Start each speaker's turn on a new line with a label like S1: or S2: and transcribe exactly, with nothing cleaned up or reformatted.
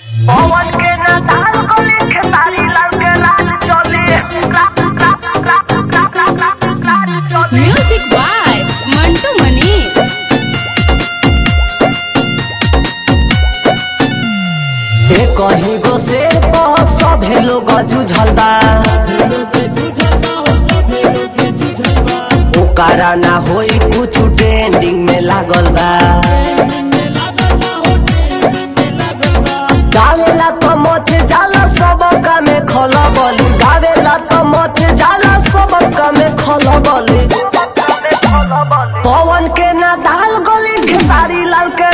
S1: पवन के ना दाल गली खेसारी लाल के राज चले
S2: म्यूजिक बाय मंटू मनी।
S3: कहीं गो से सभे लोग जुझल बा ओकरा ना होई कुछ ट्रेंडिंग में लागल बा गावेला तो मत जाला सब में खलबली गावेला तो मत जाला सब में खलबली पवन के ना दाल गली खेसारी लाल के